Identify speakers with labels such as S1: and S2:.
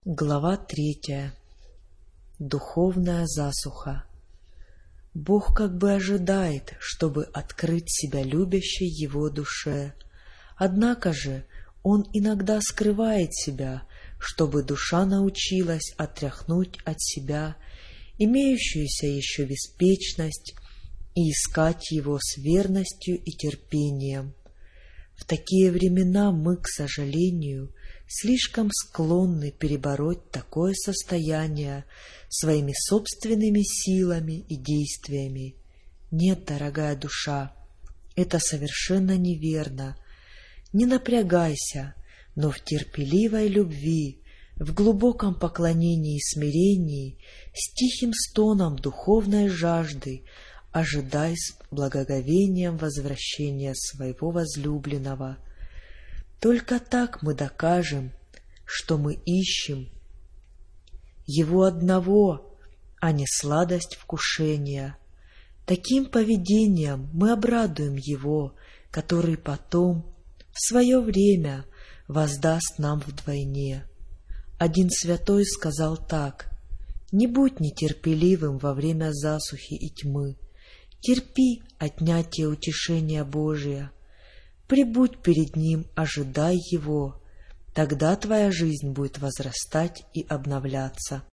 S1: Глава 3. Духовная засуха. Бог как бы ожидает, чтобы открыть себя любящей Его душе. Однако же Он иногда скрывает себя, чтобы душа научилась отряхнуть от себя имеющуюся еще беспечность и искать Его с верностью и терпением. В такие времена мы, к сожалению, слишком склонны перебороть такое состояние своими собственными силами и действиями. Нет, дорогая душа, это совершенно неверно. Не напрягайся, но в терпеливой любви, в глубоком поклонении и смирении, с тихим стоном духовной жажды ожидай с благоговением возвращения своего возлюбленного. Только так мы докажем, что мы ищем Его одного, а не сладость вкушения. Таким поведением мы обрадуем Его, который потом, в свое время, воздаст нам вдвойне. Один святой сказал так: «Не будь нетерпеливым во время засухи и тьмы, терпи отнятие утешения Божия, прибудь перед Ним, ожидай Его, тогда твоя жизнь будет возрастать и обновляться».